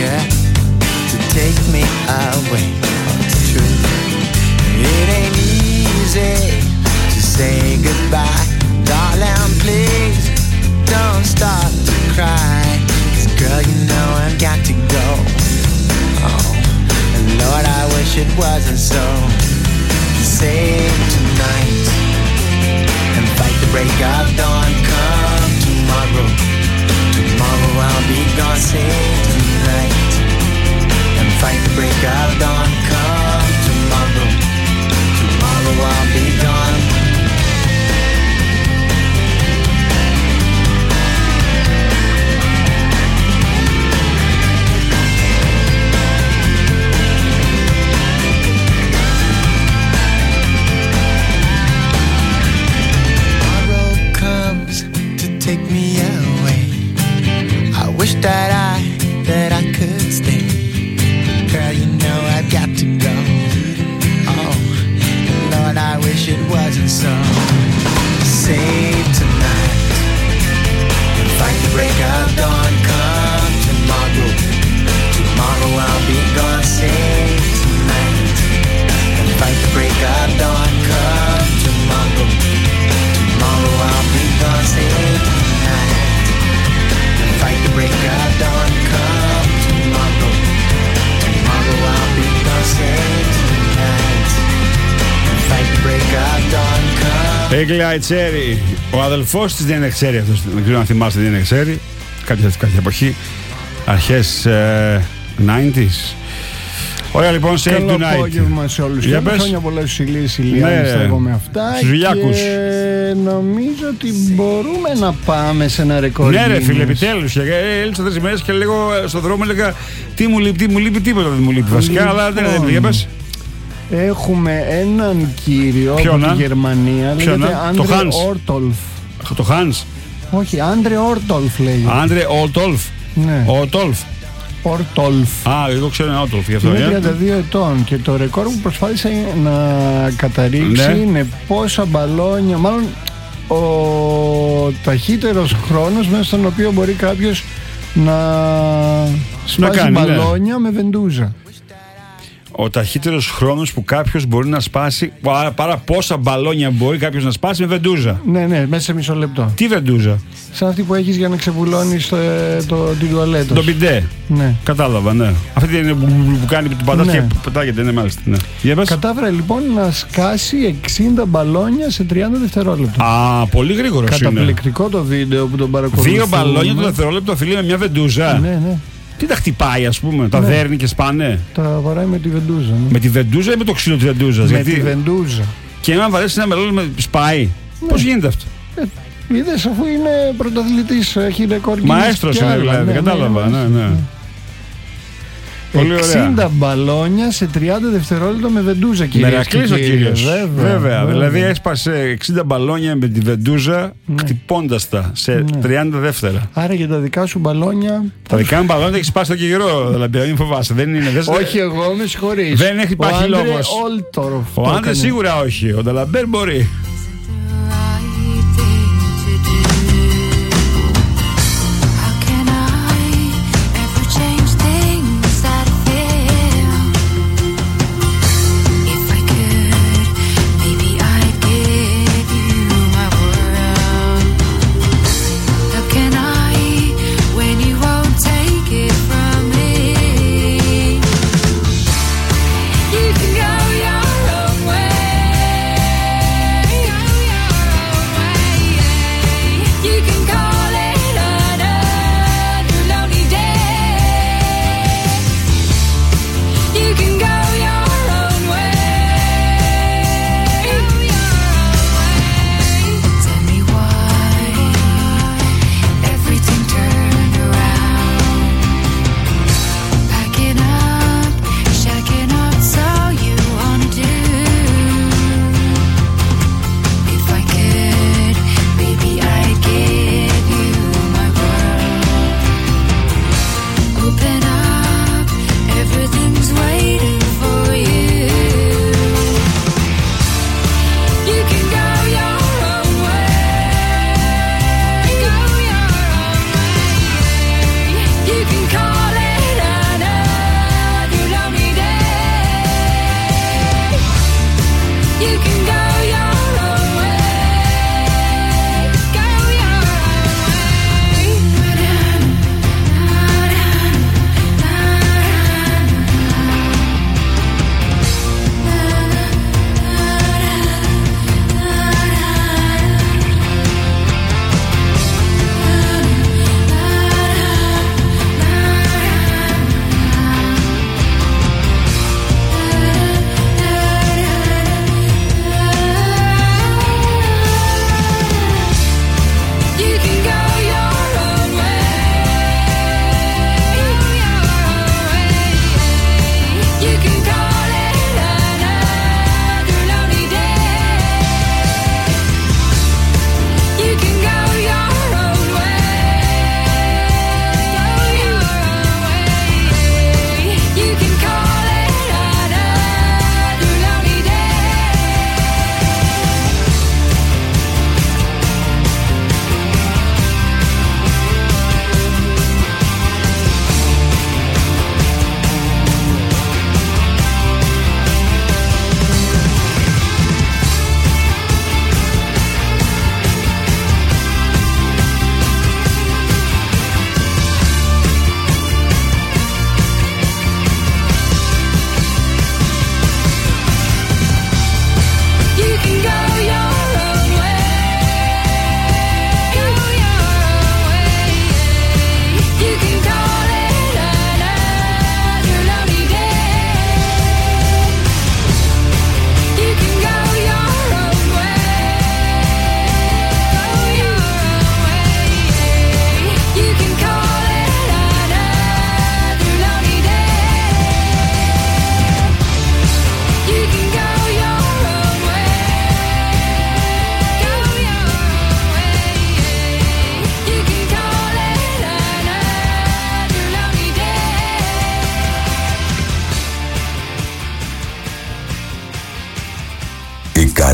you to take me away. Oh, it's true. It ain't easy to say goodbye. Darling, please don't start to cry. 'Cause girl, you know I've got to go. Oh, and Lord, I wish it wasn't so. Save tonight and fight the break of dawn. Come tomorrow, tomorrow I'll be gone. Save tonight and fight the break of dawn. Come tomorrow, tomorrow I'll be gone. Take me away. I wish that I could stay. Girl, you know I've got to go. Oh, Lord, I wish it wasn't so. Save tonight and fight the break of dawn. Come tomorrow, tomorrow I'll be gone. Save tonight and fight the break of dawn. Come tomorrow, tomorrow I'll be gone. Save fight the break of dawn. Come tomorrow, tomorrow I'll be gone. Save tonight fight the break of dawn. Come. Έγκλια Τσέρι, ο αδελφός της Διένα Ξέρη αυτός, δεν ξέρω αν θυμάστε Διένα Ξέρη, κάποια εποχή, αρχές 90s. Ωραία λοιπόν, Save Tonight. Καλό απόγευμα σε όλους. Για πες. Χρόνια πολλά στους Ηλίες Ηλιάννης, θα εγώ με αυτά. Στους Ζουλιάκους. Και νομίζω ότι μπορούμε να πάμε σε ένα ρεκόρ. Ναι ρε φίλε, επιτέλους. Έλειψα 3 μέρες και λέγω στον δρόμο, έλεγα τι μου λείπει, τίποτα δεν μου λείπει βασικά, αλλά δεν είναι, για πες. Έχουμε έναν κύριο από τη Γερμανία, λέγεται Άντρε Όρτολφ. Το Hans. Όχι, Άντρε Όρτολφ λέγεται. Άντρε Όρτολφ. Ναι. Όρτολφ. Όρτολφ. Α, εγώ ξέρω ένα Όρτολφ γι' αυτό. Είναι 32 ετών και το ρεκόρ που προσπάθησε να καταρρίξει είναι πόσα μπαλόνια, μάλλον ο ταχύτερος χρόνος μέσα στον οποίο μπορεί κάποιος να σπάσει μπαλόνια με βεντούζα. Ο ταχύτερος χρόνος που κάποιος μπορεί να σπάσει, παρά πόσα μπαλόνια μπορεί κάποιος να σπάσει με βεντούζα. Ναι, μέσα σε μισό λεπτό. Τι βεντούζα? Σαν αυτή που έχεις για να ξεβουλώνεις την τουαλέτα. Το μπιντέ. Ναι. Κατάλαβα, ναι. Αυτή είναι που κάνει την πατάτα και πετάγεται, ναι, μάλιστα. Ναι. Κατάφερε λοιπόν να σκάσει 60 μπαλόνια σε 30 δευτερόλεπτα. Α, πολύ γρήγορο. Καταπληκτικό το βίντεο που τον παρακολουθούμε. 2 μπαλόνια το δευτερόλεπτο, φίλοι, με μια βεντούζα. Ναι. Τι τα χτυπάει, ας πούμε, τα δέρνει και σπάνε. Τα βαράει με τη βεντούζα. Ναι. Με τη βεντούζα ή με το ξύλο τη βεντούζα? Με τη βεντούζα. Και αν βαρέσει ένα μελόλι σπάει. Ναι. Πώς γίνεται αυτό? Είδες, αφού είναι πρωταθλητής, έχει ρεκόρ. Μαέστρος είναι δηλαδή, κατάλαβα. Ναι. 60 μπαλόνια σε 30 δευτερόλεπτα με βεντούζα, κύριε. Μερακλής ο κύριος. Βέβαια. Δηλαδή έσπασε 60 μπαλόνια με τη βεντούζα, χτυπώντας τα σε 30 δεύτερα. Άρα για τα δικά σου μπαλόνια. Τα δικά μου μπαλόνια έχει σπάσει το καιρό. Δηλαδή, μην φοβάσαι. Δεν είναι. Όχι, εγώ με συγχωρείς. Δεν έχει υπάρχει λόγος. Ο Άντρε σίγουρα όχι. Ο Νταλαμπέρ μπορεί.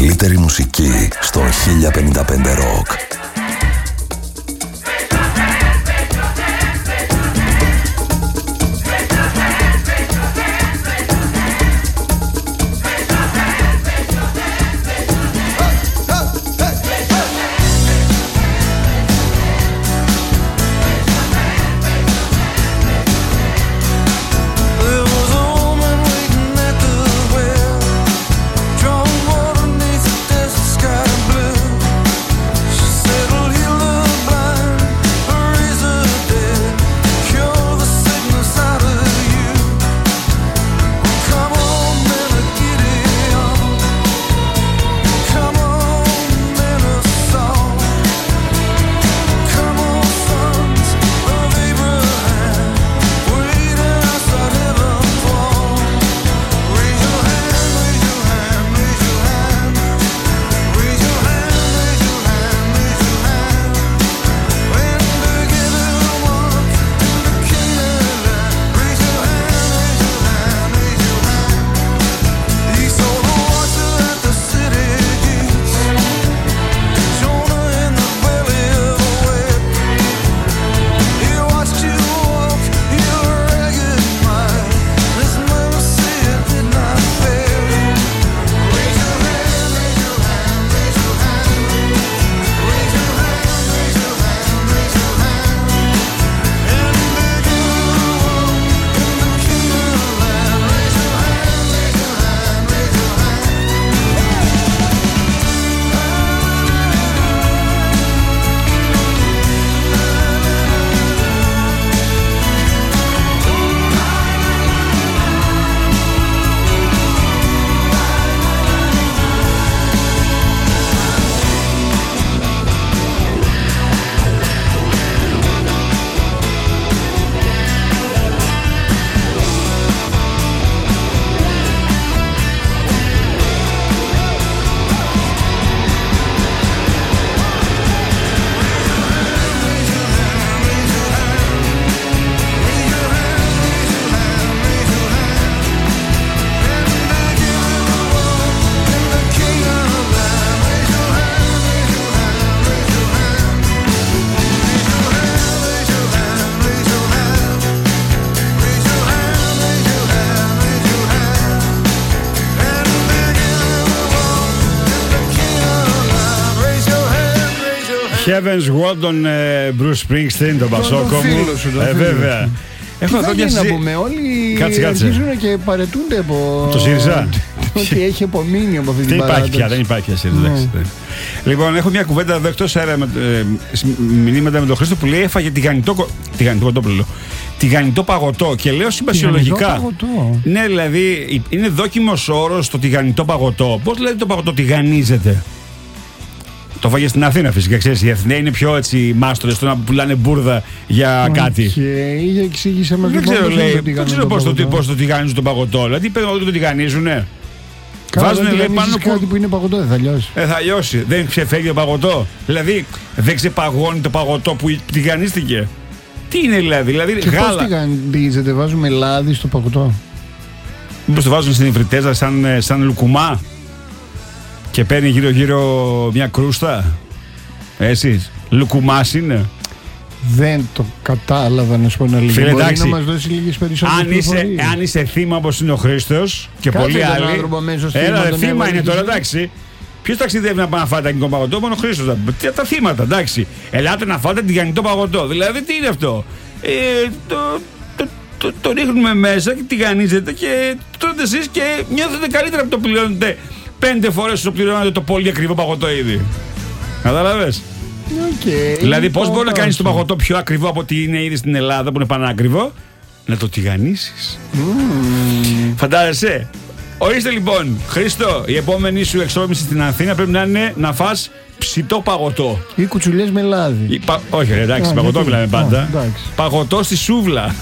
καλύτερη μουσική στο 1055 Rock. Heaven's World, τον Bruce Springsteen, τον Πασόκο μου. Βέβαια. Έχω να δω να πούμε, όλοι αρχίζουν και παρετούνται από το ΣΥΡΙΖΑ. Ότι έχει απομείνει από αυτή την παράδοση. Δεν υπάρχει πια, δεν υπάρχει πια ΣΥΡΙΖΑ. Λοιπόν, έχω μια κουβέντα εδώ εκτός αέρα μηνύματα με τον Χρήστο που λέει έφαγε τηγανιτό παγωτό και λέω συμπασιολογικά. Ναι, δηλαδή είναι δόκιμος όρος το τηγανιτό παγωτό. Πώς δηλαδή το παγωτό τηγανίζεται? Το φάγε στην Αθήνα φυσικά, ξέρεις, οι Αθηναίοι είναι πιο έτσι μάστορες στο να πουλάνε μπουρδα για κάτι. Και εξήγησε μας δεν ξέρω, λέει, δεν ξέρω πώς το τηγανίζουν το παγωτό. Δηλαδή παίρνουν ότι το τηγανίζουνε. Βάζουνε, λέει, πάνω κάτι που είναι παγωτό, δεν θα λιώσει. Θα λιώσει, δεν ξεφεύγει το παγωτό. Δηλαδή δεν ξεπαγώνει το παγωτό που τηγανίστηκε. Τι είναι δηλαδή, και γάλα. Πώς τηγανίζεται, βάζουμε λάδι στο παγωτό? Μήπως το βάζουν στην υφριτέζα σαν λουκουμά και παίρνει γύρω-γύρω μια κρούστα? Εσείς, λουκουμάς είναι? Δεν το κατάλαβα, να σου πω ένα λίγο. Μπορεί να μας δώσει λίγες περισσότερες πληροφορίες. Αν είσαι θύμα όπως είναι ο Χρήστος και πολλοί άλλοι. Έλα, θύμα είναι τώρα, εντάξει. Ποιος ταξιδεύει να πάει να φάει τηγανιτό παγωτό? Μόνο ο Χρήστος. Τα θύματα, εντάξει. Ελάτε να φάτε τηγανιτό παγωτό. Δηλαδή, τι είναι αυτό? Το ρίχνουμε μέσα και τηγανίζετε και τρώτε εσείς και νιώθετε καλύτερα που το πληρώνετε 5 φορές όσο πληρώνετε το πολύ ακριβό παγωτό ήδη. Κατάλαβες? Δηλαδή, πώς μπορεί να κάνεις το παγωτό πιο ακριβό από ότι είναι ήδη στην Ελλάδα που είναι πανάκριβο? Να το τηγανίσεις. Φαντάζεσαι? Ορίστε λοιπόν, Χρήστο, η επόμενη σου εξόρμηση στην Αθήνα πρέπει να είναι να φας ψητό παγωτό. Ή κουτσουλιές με λάδι. Όχι, εντάξει, παγωτό μιλάμε πάντα. Παγωτό στη σούβλα.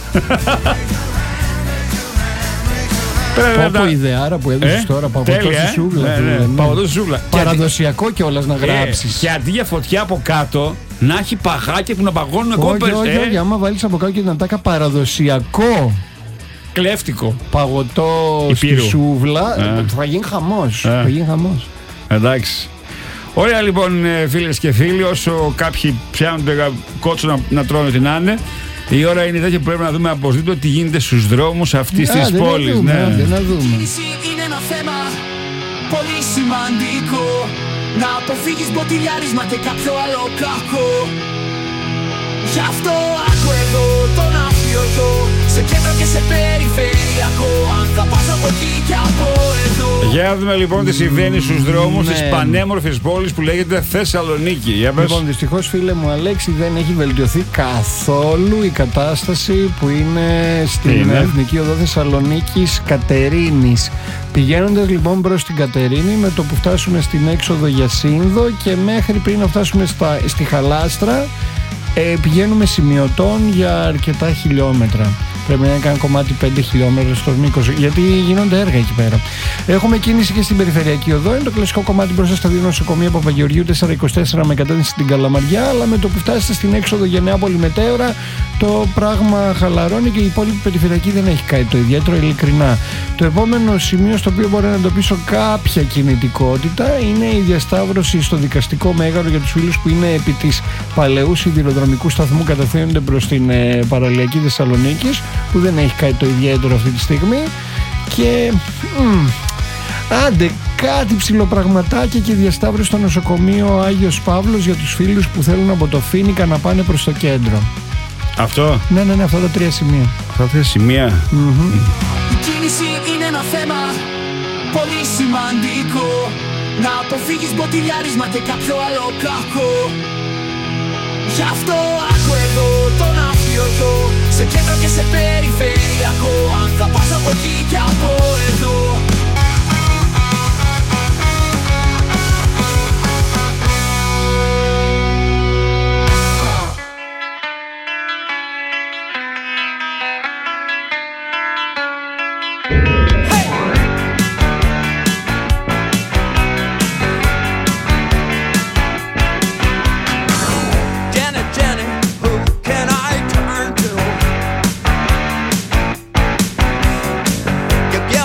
Πόπο ιδεάρα που έδωσες τώρα, παγωτό στη σούβλα. Παγωτό στη σούβλα. Παραδοσιακό κιόλας να γράψεις. Και αντί για φωτιά από κάτω, να έχει παγάκια που να παγώνουν ακόμα περισσότερο. Όχι, άμα βάλεις από κάτω και να τάκα παραδοσιακό κλέφτικο παγωτό στη σούβλα, θα γίνει χαμός. Θα γίνει χαμός. Εντάξει. Ωραία λοιπόν, φίλες και φίλοι, όσο κάποιοι πιάνουν κότσο να τρώνε την άνε, η ώρα είναι τέτοια που πρέπει να δούμε οπωσδήποτε τι γίνεται στους δρόμους αυτής της πόλης. Να δούμε. Είναι ένα θέμα πολύ σημαντικό. Να αποφύγεις μποτιλιάρισμα και κάποιο άλλο κακό. Γι' αυτό άκου εδώ τον αφιωτό, σε κέντρο και σε περιφερειακό. Αν θα πας από εκεί και από εδώ. Για να δούμε λοιπόν τι συμβαίνει στους δρόμους της πανέμορφης πόλης που λέγεται Θεσσαλονίκη. Λοιπόν, δυστυχώς φίλε μου Αλέξη, δεν έχει βελτιωθεί καθόλου η κατάσταση που είναι στην Εθνική Οδό Θεσσαλονίκης Κατερίνης. Πηγαίνοντας λοιπόν προς την Κατερίνη, με το που φτάσουμε στην έξοδο για Σύνδο και μέχρι πριν να φτάσουμε στη Χαλάστρα, πηγαίνουμε σημειωτών για αρκετά χιλιόμετρα. Πρέπει να κάνει κομμάτι 5 χιλιόμετρα στο μήκος, γιατί γίνονται έργα εκεί πέρα. Έχουμε κίνηση και στην περιφερειακή οδό. Είναι το κλασικό κομμάτι μπροστά στα δύο νοσοκομεία Παπαγεωργίου 424 με κατεύθυνση στην Καλαμαριά. Αλλά με το που φτάσετε στην έξοδο για Νεάπολη Μετέωρα, το πράγμα χαλαρώνει και η υπόλοιπη περιφερειακή δεν έχει κάτι το ιδιαίτερο, ειλικρινά. Το επόμενο σημείο στο οποίο μπορώ να εντοπίσω κάποια κινητικότητα είναι η διασταύρωση στο δικαστικό μέγαρο για τους φίλους που είναι επί της παλαιού σιδηροδρομικού σταθμού, κατευθύνονται προς την παραλιακή Θεσσαλονίκης, που δεν έχει κάτι το ιδιαίτερο αυτή τη στιγμή. Και άντε κάτι ψιλοπραγματάκια και διασταύρωση στο νοσοκομείο Άγιος Παύλος για τους φίλους που θέλουν από το Φοίνικα να πάνε προς το κέντρο. Αυτό? Ναι, αυτά τα 3 σημεία. Αυτά τα 3 σημεία. Η κίνηση είναι ένα θέμα πολύ σημαντικό. Να αποφύγεις μποτιλιάρισμα και κάποιο άλλο κακό. Γι' αυτό άκου εδώ τον αφιωτό, σε κέντρο και σε περιφερειακό. Αν θα πας από εκεί και από εδώ. Give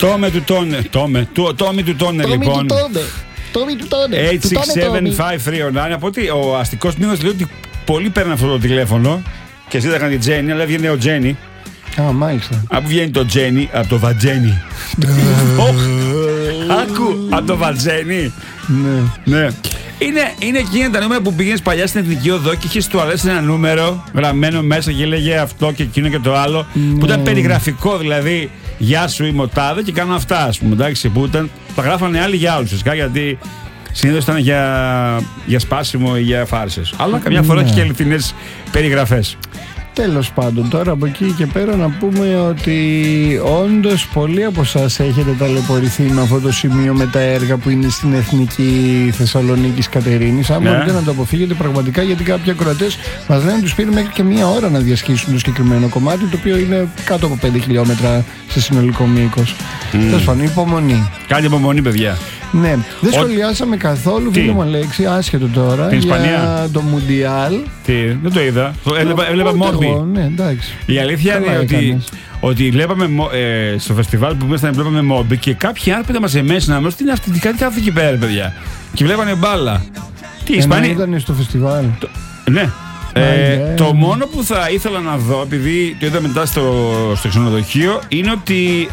Τόμε του Τόνε, λοιπόν. Τόμι του Τόνε. 867-539. Από ότι ο αστικός μήνας λέει ότι πολλοί παίρνουν αυτό το τηλέφωνο και ζήταγαν την Τζέννη, αλλά έβγαινε ο Τζέννη. Α, μάλιστα. Από βγαίνει το Τζέννη από το Βατζένι. Άκου, από το Βατζένι. Ναι. Είναι εκείνα τα νούμερα που πήγαινες παλιά στην Εθνική Οδό και είχες τουαλές ένα νούμερο γραμμένο μέσα και έλεγε αυτό και εκείνο και το άλλο. Που ήταν περιγραφικό, δηλαδή. Γεια σου, είμαι ο τάδε και κάνω αυτά, ας πούμε. Εντάξει, που ήταν, τα γράφανε άλλοι για όλους, γιατί συνήθως ήταν για σπάσιμο ή για φάρσες. Αλλά καμιά φορά και αληθινές περιγραφές. Τέλος πάντων, τώρα από εκεί και πέρα να πούμε ότι όντως πολλοί από εσάς έχετε ταλαιπωρηθεί με αυτό το σημείο, με τα έργα που είναι στην Εθνική Θεσσαλονίκης Κατερίνης. Αν μπορείτε να το αποφύγετε πραγματικά, γιατί κάποιοι ακροατές μας λένε ότι τους πήρε μέχρι και μία ώρα να διασχίσουν το συγκεκριμένο κομμάτι, το οποίο είναι κάτω από 5 χιλιόμετρα σε συνολικό μήκος. Τέλος πάντων, υπομονή. Κάντε υπομονή, παιδιά. Ναι, δεν σχολιάσαμε καθόλου, φίλο μου Αλέξη, άσχετο τώρα, την Ισπανία, για το Μουντιάλ. Δεν το είδα. Έβλεπα Μόμπι. Ναι, εντάξει. Η αλήθεια είναι ότι βλέπαμε στο φεστιβάλ που ήμασταν, βλέπαμε Μόμπι και κάποιοι άνθρωποι μας εμέσουν να μας τι είναι αυτή, κάτι κάθεται εκεί πέρα, παιδιά. Και βλέπανε μπάλα. Τι, η Ισπανία. Ήταν στο φεστιβάλ. Ναι. Το μόνο που θα ήθελα να δω, επειδή το είδα μετά στο ξενοδοχείο, είναι ότι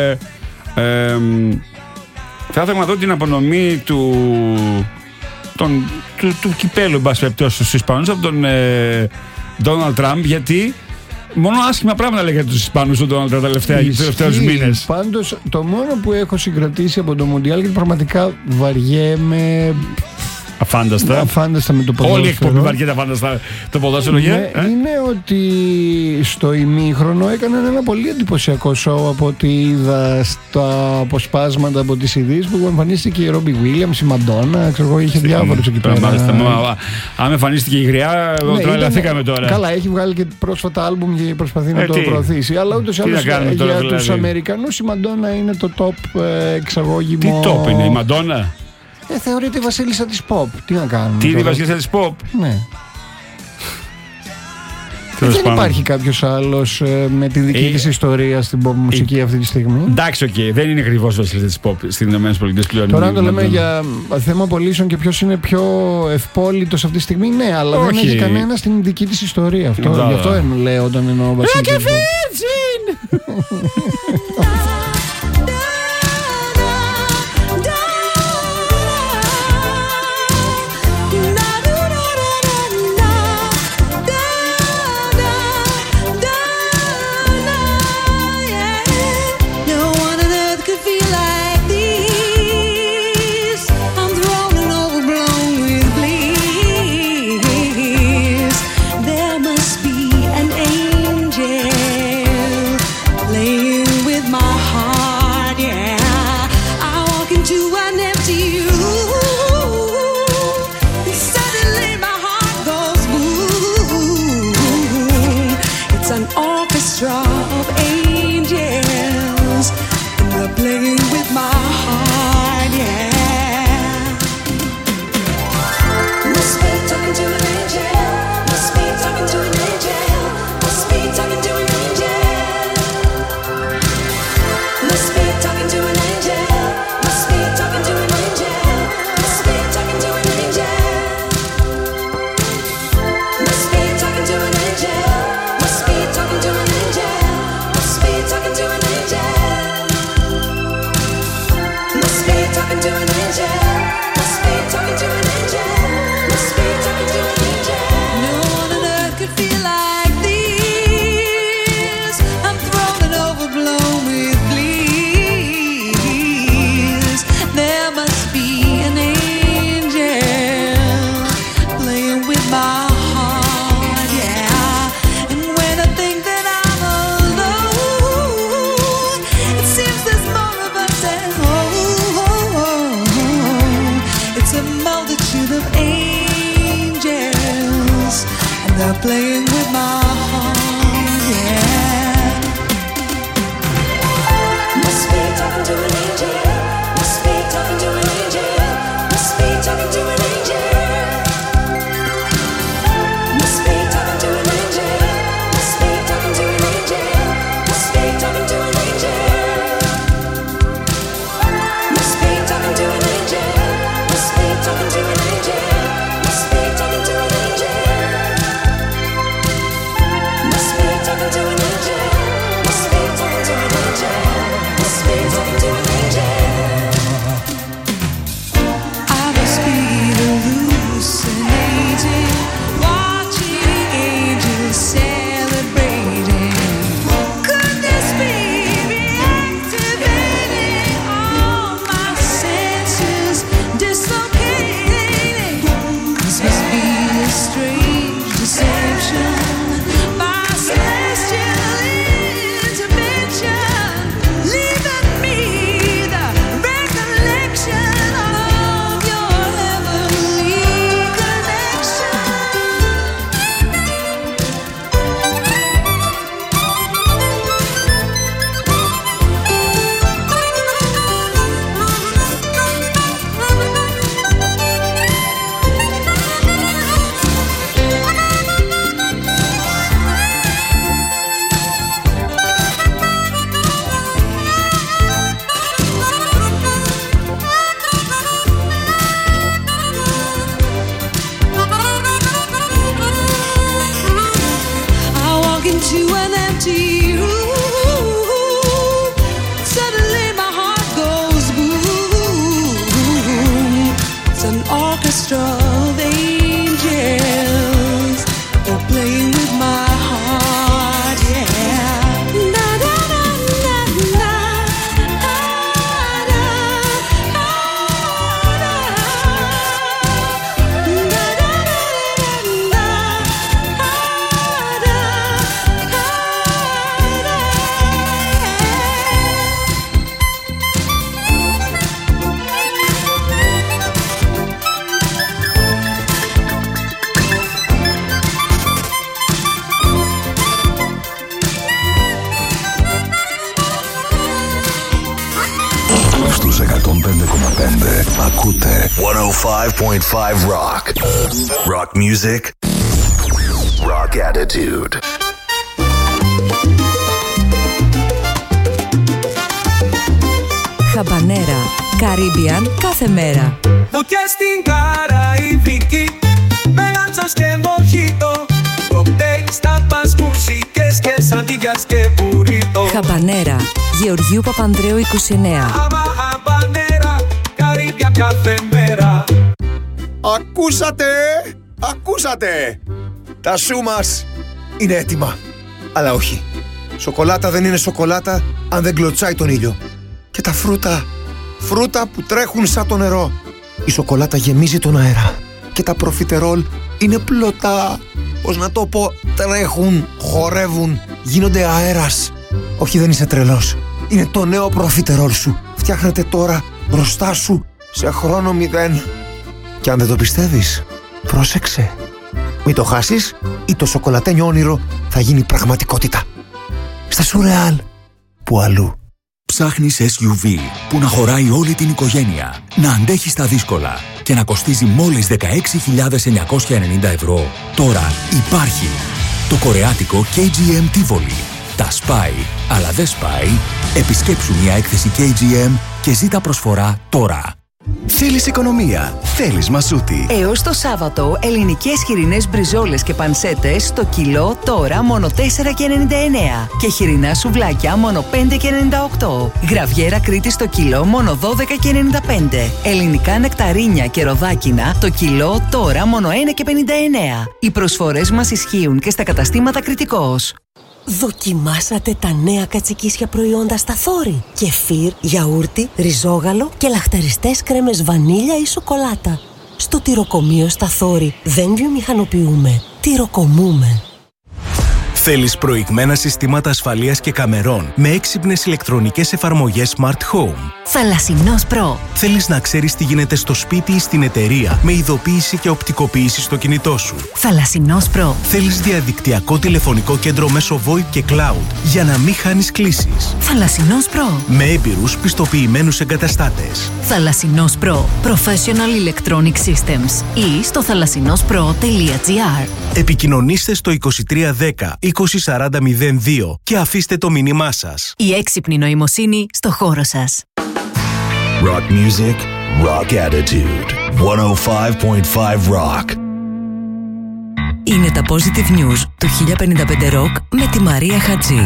θα ήθελα να δω την απονομή του κυπέλου, εν πάση περιπτώσει, στους Ισπανούς από τον Ντόναλντ Τραμπ, γιατί μόνο άσχημα πράγματα λέγεται τους Ισπανούς τον Ντόναλντ Τραμπ τους τελευταίους μήνες. Πάντως, το μόνο που έχω συγκρατήσει από το Μουντιάλ, γιατί πραγματικά βαριέμαι αφάνταστα με το ποδόσφαιρο. Όλη η εκπομπή βαριέται αφάνταστα το ποδόσφαιρο. Είναι ότι στο ημίχρονο έκαναν ένα πολύ εντυπωσιακό σοου από ό,τι είδα στα αποσπάσματα από τις ειδήσεις που εμφανίστηκε η Ρόμπι Βίλιαμς, η Μαντόνα, ξέρω εγώ, είχε διάφορους εκεί πέρα. Αν εμφανίστηκε η Γριά, τρελαθήκαμε τώρα. Καλά, έχει βγάλει και πρόσφατα άλμπουμ και προσπαθεί να το προωθήσει. Αλλά ούτως ή άλλως για τους Αμερικανούς η Μαντόνα είναι το top εξαγώγημο. Τι top είναι η Μαντόνα? Θεωρείται η βασίλισσα της pop. Τι να κάνουμε. Τι είναι η βασίλισσα της pop? Ναι. Δεν υπάρχει κάποιος άλλος με τη δική της ιστορία στην pop μουσική αυτή τη στιγμή. Εντάξει, δεν είναι ακριβώς βασίλισσα της pop στις ΗΠΑ πλέον. Τώρα αν το λέμε για θέμα πωλήσεων και ποιος είναι πιο ευπόλυτος αυτή τη στιγμή, ναι, αλλά δεν έχει κανένα στην δική της ιστορία. Αυτό, γι' αυτό λέω όταν εννοώ βασίλισσα της pop. Playing with my heart, yeah. Must be talking to an angel. Must be talking to an angel. Must be talking to an angel. Must be talking to an angel. Must be talking to an angel. Must be talking to an angel. Στους 105,5 ακούτε 105.5 Rock. Rock music. Rock attitude. Χαμπανέρα, Caribbean κάθε μέρα. Φωτιά στην Καραϊβική, με άντσας και μοχίτο, κοκτέιλ στα πασμουσικές και σαντίγιας και μπουρίτο. Χαμπανέρα, Γεωργίου Παπανδρέου 29. Χαμπανέρα, Caribbean κάθε μέρα. Ακούσατε! Τα σου μας είναι έτοιμα. Αλλά όχι. Σοκολάτα δεν είναι σοκολάτα αν δεν κλωτσάει τον ήλιο. Και τα φρούτα που τρέχουν σαν το νερό. Η σοκολάτα γεμίζει τον αέρα. Και τα προφιτερόλ είναι πλωτά. Πώς να το πω, τρέχουν, χορεύουν, γίνονται αέρας. Όχι, δεν είσαι τρελός. Είναι το νέο προφιτερόλ σου. Φτιάχνεται τώρα μπροστά σου σε χρόνο 0. Και αν δεν το πιστεύεις, πρόσεξε. Μην το χάσεις ή το σοκολατένιο όνειρο θα γίνει πραγματικότητα. Στα Σουρεάλ, που αλλού. Ψάχνεις SUV που να χωράει όλη την οικογένεια, να αντέχει στα δύσκολα και να κοστίζει μόλις 16.990 ευρώ. Τώρα υπάρχει το κορεάτικο KGM Tivoli. Τα σπάει, αλλά δεν σπάει. Επισκέψου μια έκθεση KGM και ζήτα προσφορά τώρα. Θέλεις οικονομία, θέλεις μασούτη. Έως το Σάββατο, ελληνικές χοιρινές μπριζόλες και πανσέτες στο κιλό τώρα μόνο 4,99. Και χοιρινά σουβλάκια μόνο 5,98. Γραβιέρα Κρήτη στο κιλό μόνο 12,95. Ελληνικά νεκταρίνια και ροδάκινα το κιλό τώρα μόνο 1,59. Οι προσφορές μας ισχύουν και στα καταστήματα Κρητικός. Δοκιμάσατε τα νέα κατσικίσια προϊόντα στα Θόρη. Κεφίρ, γιαούρτι, ριζόγαλο και λαχταριστές κρέμες βανίλια ή σοκολάτα. Στο τυροκομείο στα Θόρη δεν βιομηχανοποιούμε, τυροκομούμε. Θέλεις προηγμένα συστήματα ασφαλείας και καμερών με έξυπνες ηλεκτρονικές εφαρμογές Smart Home. Θαλασσινός Pro. Θέλεις να ξέρεις τι γίνεται στο σπίτι ή στην εταιρεία με ειδοποίηση και οπτικοποίηση στο κινητό σου. Θαλασσινός Pro. Θέλεις διαδικτυακό τηλεφωνικό κέντρο μέσω VoIP και Cloud για να μην χάνεις κλήσεις. Θαλασσινός Pro. Με έμπειρους πιστοποιημένους εγκαταστάτες. Θαλασσινός Pro. Professional Electronic Systems. Ή στο θαλασσινόσπρο.gr. Επικοινωνήστε στο 2310 204002 και αφήστε το μήνυμά σας. Η έξυπνη νοημοσύνη στο χώρο σας. Rock music, rock attitude. 105.5 Rock. Είναι τα Positive News του 1055 Rock με τη Μαρία Χατζή.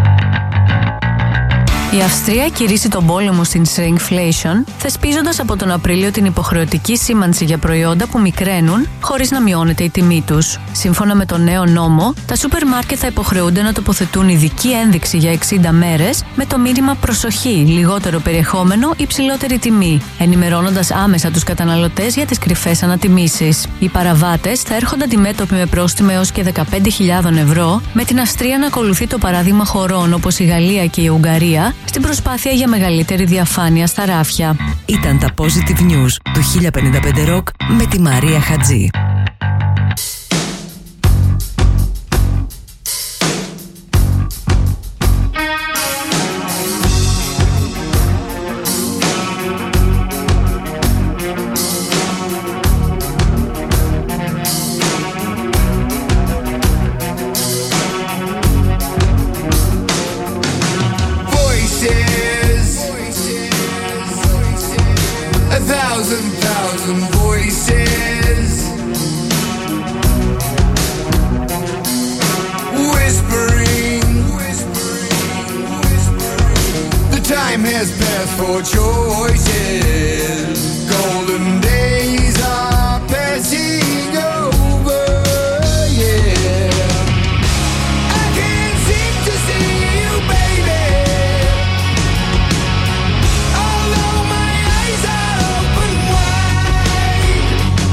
Η Αυστρία κηρύσσει τον πόλεμο στην shrinkflation, θεσπίζοντας από τον Απρίλιο την υποχρεωτική σήμανση για προϊόντα που μικραίνουν, χωρίς να μειώνεται η τιμή τους. Σύμφωνα με τον νέο νόμο, τα σούπερ μάρκετ θα υποχρεούνται να τοποθετούν ειδική ένδειξη για 60 μέρες με το μήνυμα «Προσοχή, λιγότερο περιεχόμενο, υψηλότερη τιμή», ενημερώνοντας άμεσα τους καταναλωτές για τις κρυφές ανατιμήσεις. Οι παραβάτες θα έρχονται αντιμέτωποι με πρόστιμο έως και 15.000 ευρώ, με την Αυστρία να ακολουθεί το παράδειγμα χωρών όπως η Γαλλία και η Ουγγαρία στην προσπάθεια για μεγαλύτερη διαφάνεια στα ράφια. Ήταν τα Positive News του 1055 Rock με τη Μαρία Χατζή. thousand voices whispering. The time has passed for choices. Golden days are passing over. Yeah, I can't seem to see you, baby. Although my eyes are open wide,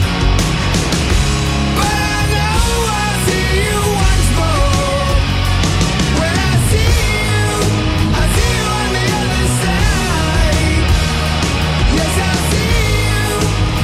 but I know I'll see you once more. When I see you on the other side. Yes, I'll see you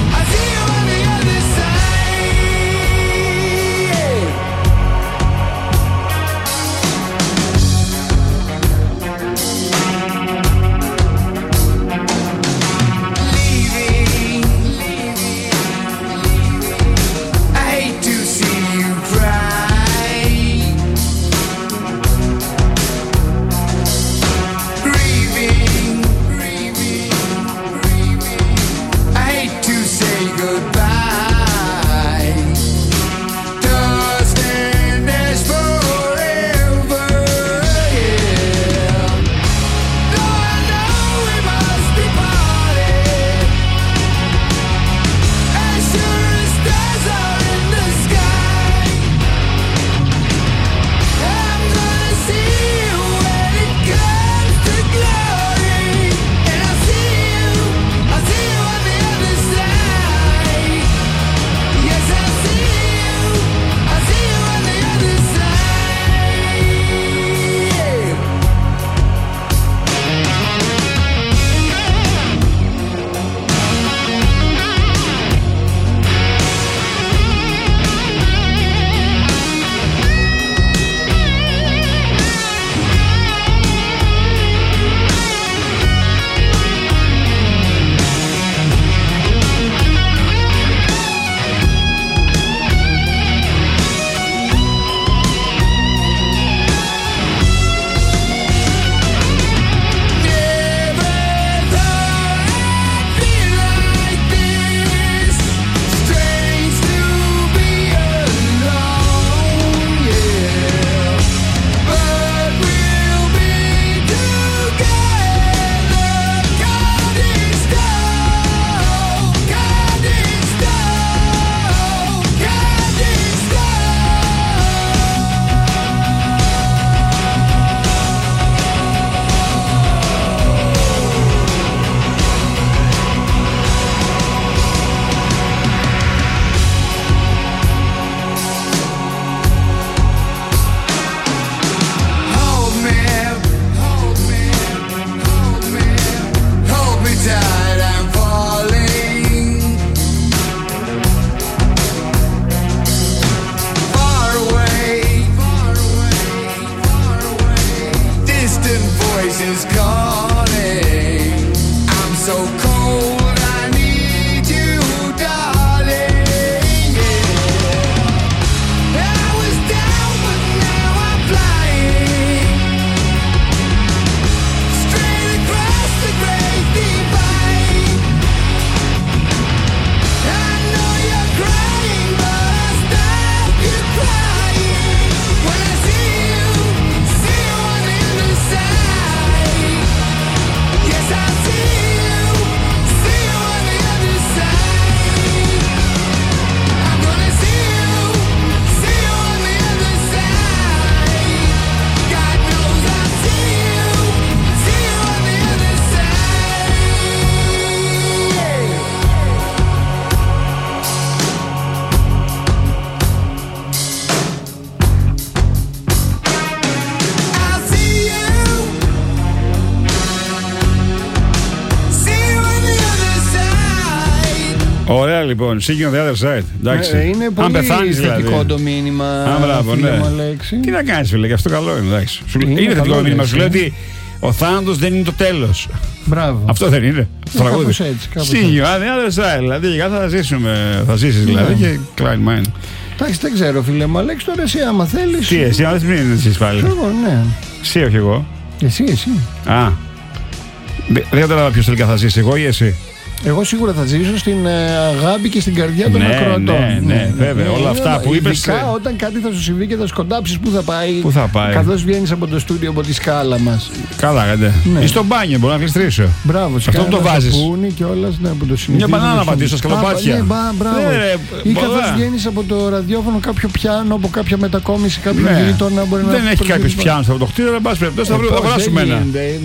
Ωραία λοιπόν, see you on the other side. Εντάξει. Είναι πολύ θετικό το μήνυμα. Μπράβο, ναι. Τι να κάνεις, φίλε, και αυτό καλό είναι. Εντάξει. Είναι θετικό το μήνυμα. Σου λέει ότι ο θάνατος δεν είναι το τέλος. Μπράβο. Αυτό δεν είναι. Κάπως έτσι. See you on the other side. Δηλαδή, θα ζήσουμε. Θα ζήσεις δηλαδή και Klein Mind. Εντάξει, δεν ξέρω, φίλε μου, Αλέξη, τώρα εσύ άμα θέλεις. Τι, εσύ, άμα δεν είναι εσείς πάλι. Εγώ, ναι. Εσύ, όχι εγώ. Εσύ. Α. Δεν κατάλαβα ποιος τελικά θα ζήσει, εγώ ή εσύ. Εγώ σίγουρα θα ζήσω στην αγάπη και στην καρδιά των ακροατών. Ναι, βέβαια. Όλα αυτά που είπες. Ειδικά όταν κάτι θα σου συμβεί και θα σκοντάψεις, πού θα πάει. Καθώς βγαίνεις από το στούντιο, από τη σκάλα μας. Καλά, ναι. Ή στο μπάνιο, μπορώ να γλιστρήσω. Μπράβο, αυτό που το βάζεις. Μια μπανάνα να πατήσω στα σκαλοπάτια. Ή καθώς βγαίνεις από το ραδιόφωνο, κάποιο πιάνο, από κάποια μετακόμιση, κάποιο γείτονα μπορεί να. Δεν έχει κάποιο πιάνο από το κτίριο, εν πάση περιπτώσει θα αγοράσουμε ένα.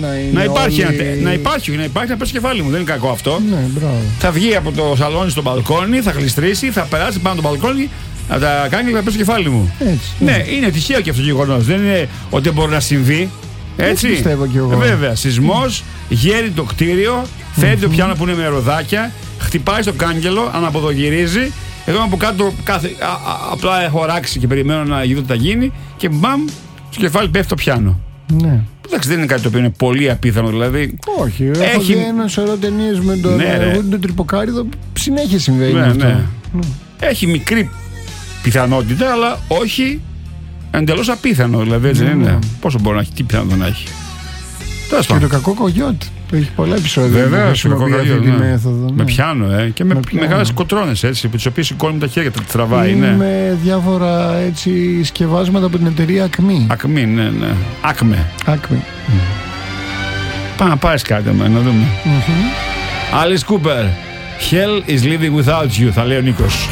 Να υπάρχει, να πέσει κεφάλι μου. Δεν είναι κακό αυτό. Θα βγει από το σαλόνι στο μπαλκόνι, θα γλιστρήσει, θα περάσει πάνω το μπαλκόνι, θα τα κάνει και θα πέσει το κεφάλι μου. Έτσι. Ναι, είναι τυχαίο και αυτό το γεγονός. Δεν είναι ότι μπορεί να συμβεί. Έτσι. Πιστεύω κι εγώ. Βέβαια, σεισμός, γέρει το κτίριο, φέρει το πιάνο που είναι με ροδάκια, χτυπάει στο κάγκελο, αναποδογυρίζει. Εγώ από κάτω απλά έχω ράξει και περιμένω να δω τι θα γίνει και μπαμ, στο κεφάλι πέφτει το πιάνο. Ναι. Εντάξει, δεν είναι κάτι το οποίο είναι πολύ απίθανο, δηλαδή. Όχι, έχω δει ένα σωρό ταινίες με τον Τρυποκάριδο, συνέχεια συμβαίνει αυτό. Ναι. Έχει μικρή πιθανότητα, αλλά όχι εντελώς απίθανο, δηλαδή έτσι δεν είναι. Πόσο μπορεί να έχει, τι πιθανότητα να έχει. Και το κακό κογιότ. Έχει πολλά επεισόδια. Βέβαια, το κακό κογιότ. Μέθοδο, με πιάνο, και με μεγάλες κοτρώνες, έτσι, τις οποίες σηκώνει με τα χέρια, τα τραβάει. Με διάφορα έτσι σκευάσματα από την εταιρεία Acme. Acme, ναι. Acme. Πάμε να πάρεις κάτι να δούμε. Alice Cooper, Hell is living without you, θα λέει ο Νίκος.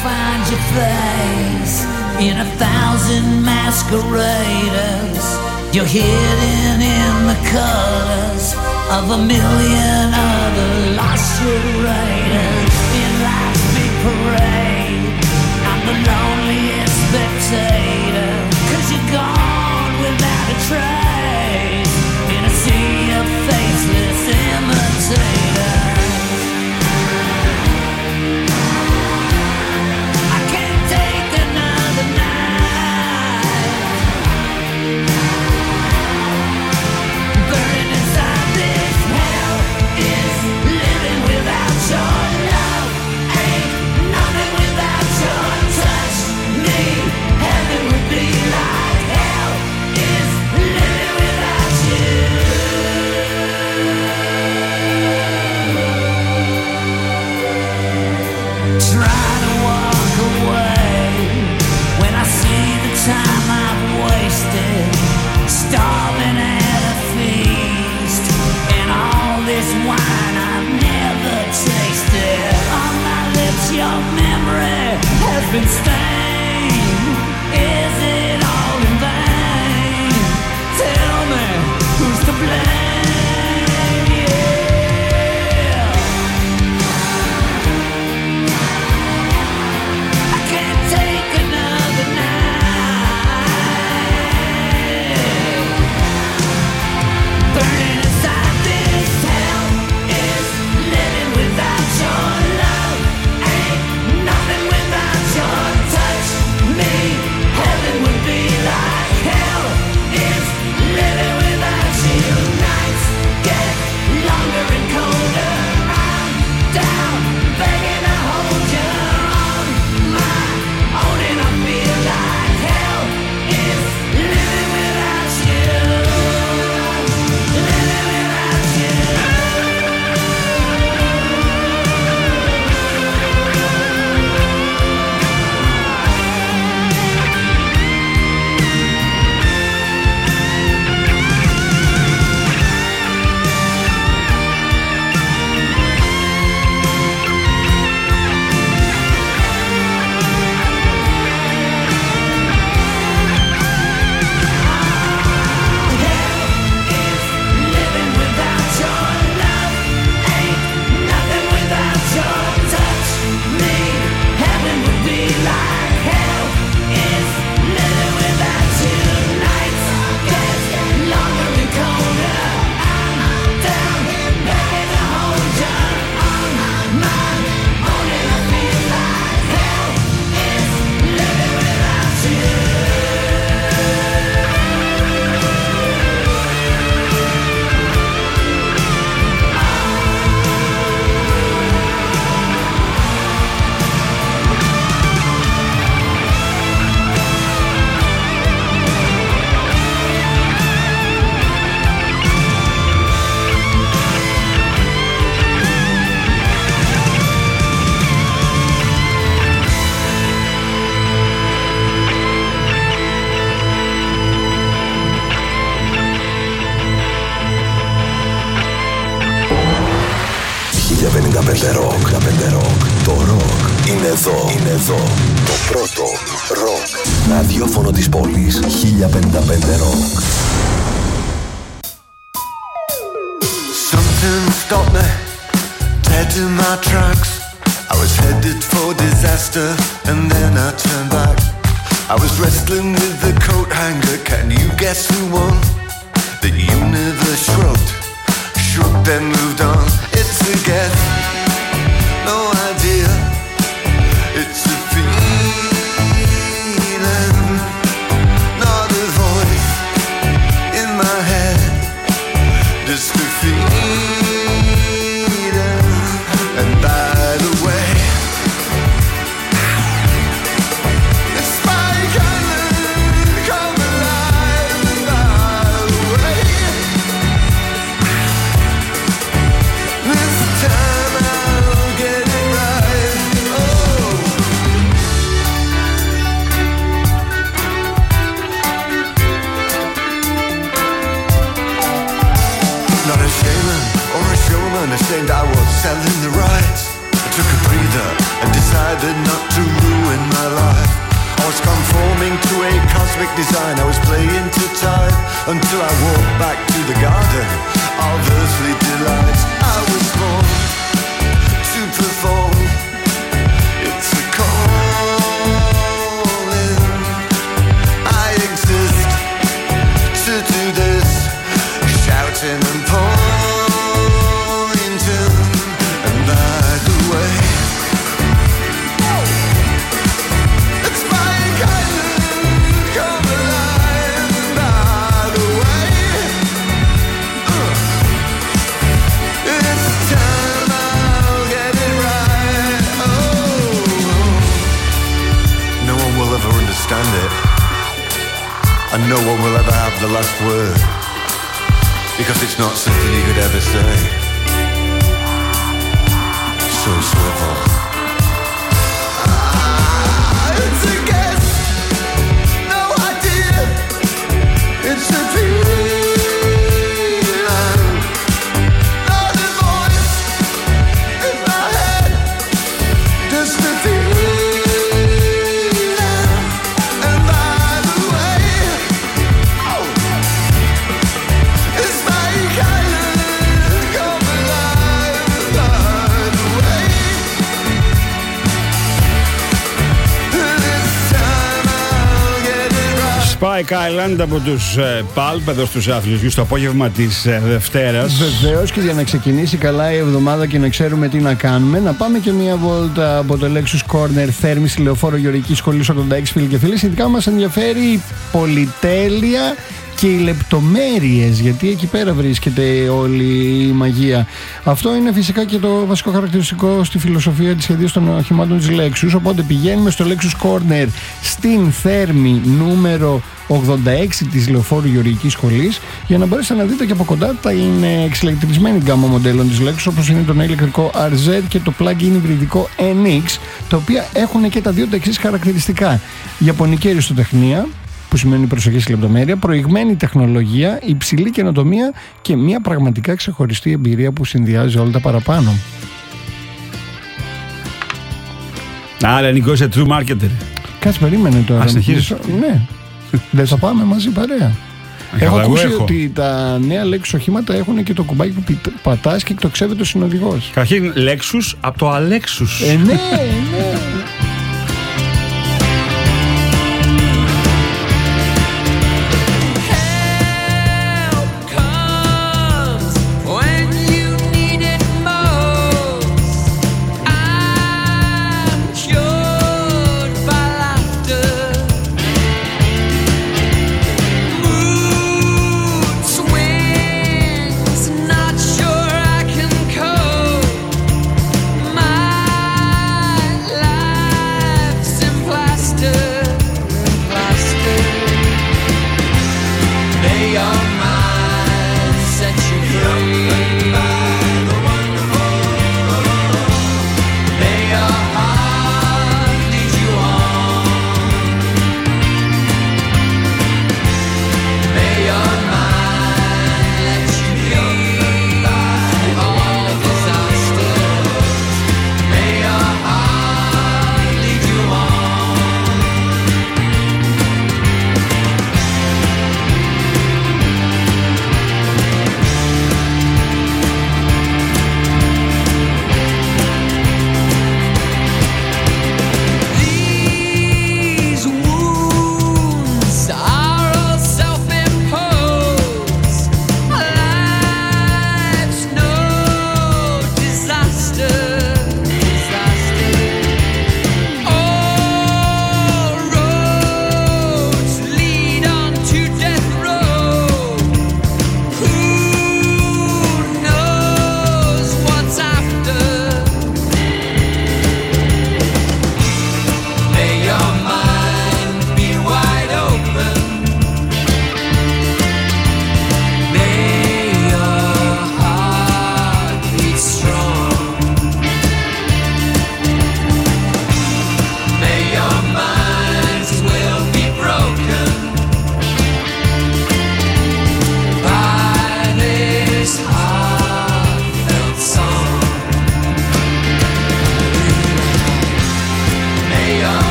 In a thousand masqueraders, you're hidden in the colors of a million other lost raiders. In life's big parade, I'm the loneliest spectator, 'cause you're gone without a trace, in a sea of faceless imitators. Been stained. Is it all in vain? Tell me who's to blame? Yeah. I can't take another night. Burning inside this hell is living without your love. Ain't nothing without your touch. Rock. Το rock είναι εδώ. Το πρώτο rock ραδιόφωνο της πόλης. 1055 Rock. Something stopped me dead in my tracks. I was headed for disaster and then I turned back. I was wrestling with the coat hanger. Can you guess who won? The universe shrugged then moved on. It's a guess, no idea. It's a feeling, not a voice in my head. Just a feeling. And by the way, it's Spike Island, come alive. And by the way, this time I'll get it right. Oh. Not a shaman or a showman, ashamed I was selling the rights. I took a breather and decided not to ruin my life. I was conforming to a cosmic design. I was playing to time until I walked back to the garden of earthly delights. I was born to perform. It's a calling. I exist to do this, shouting and pointing. And by the way, it's Spike Island, come alive. And by the way, it's time I'll get it right. Oh, no one will ever understand it, and no one will ever have the last word, because it's not something you could ever say. So swivel. It's a guess, no idea. It's a feeling, not a voice in my head. Just a feeling. And by the way, it's Spike Island, come alive. By the way, this time I'll get it right. Spike Island από τους Pulp εδώ στους Αθλητικούς το απόγευμα της Δευτέρας. Βεβαίως, και για να ξεκινήσει καλά η εβδομάδα και να ξέρουμε τι να κάνουμε, να πάμε και μια βόλτα από το Lexus Corner Θέρμης, Λεωφόρο Γεωργικής Σχολής 86, φίλοι και φίλες. Ειδικά μας ενδιαφέρει η πολυτέλεια και οι λεπτομέρειες, γιατί εκεί πέρα βρίσκεται όλη η μαγεία. Αυτό είναι φυσικά και το βασικό χαρακτηριστικό στη φιλοσοφία της σχεδίας των οχημάτων της Lexus. Οπότε πηγαίνουμε στο Lexus Corner στην Θέρμη νούμερο 86 της Λεωφόρου Γεωργικής Σχολής, για να μπορέσετε να δείτε και από κοντά τα είναι εξηλεκτρισμένη γκάμα μοντέλων της Lexus, όπως είναι το νέο ηλεκτρικό RZ και το plug-in υβριδικό NX, τα οποία έχουν και τα δύο τα εξής χαρακτηριστικά: ιαπωνική αριστοτεχνία, που σημαίνει προσοχή στη λεπτομέρεια, προηγμένη τεχνολογία, υψηλή καινοτομία και μια πραγματικά ξεχωριστή εμπειρία που συνδυάζει όλα τα παραπάνω. Άρα Νικό είσαι true marketer. Κάτσε, περίμενε τώρα. Ας συνεχίσεις. Ναι, δεν θα πάμε μαζί παρέα. Έχω ακούσει ότι τα νέα Lexus οχήματα έχουν και το κουμπάκι που πατάς και το ξέβεται ο συνοδηγός. Καταρχήν Lexus από το Alexus. Ναι, ναι. Not sure I can cope. My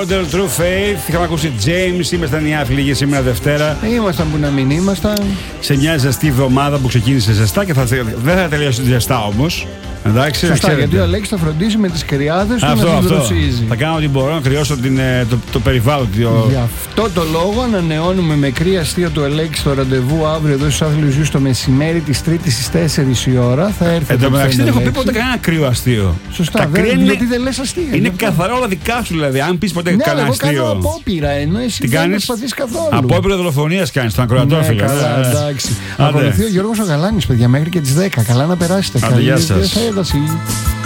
Model, True Faith. Είχαμε ακούσει James. Ήμασταν οι άφιλοι για σήμερα Δευτέρα. Ήμασταν που να μην ήμασταν. Σε μια ζεστή εβδομάδα που ξεκίνησε ζεστά και δεν θα τελειώσει ζεστά όμως. Εντάξει, σωστά, γιατί ο Αλέξης θα φροντίσει με τις κρυάδες του να τις δροσίζει. Θα κάνω ό,τι μπορώ να κρυώσω το περιβάλλον. Γι' αυτό το λόγο ανανεώνουμε με κρύα αστεία του Αλέξη το ραντεβού αύριο εδώ στους Άθλιους Γιους το μεσημέρι της Τρίτης στις 4 η ώρα. Θα έρθει. Εν τω μεταξύ δεν έχω πει ποτέ κανένα κρύο αστείο. Σωστά, γιατί δεν λες αστεία. Είναι καθαρά όλα δικά σου δηλαδή. Αν πεις ποτέ κανένα αστείο. Ναι, εγώ κάνω απόπειρα ενώ εσύ δεν προσπαθείς καθόλου. Απόπειρα δολοφονίας κάνεις στον ακροατόφιλο. Καλά, εντάξει. Ακολουθεί ο Γιώργος ο Γαλάνης, παιδιά, μέχρι και τις 10. Καλά να περάσετε. Γεια σας. Καλή διασκέδαση.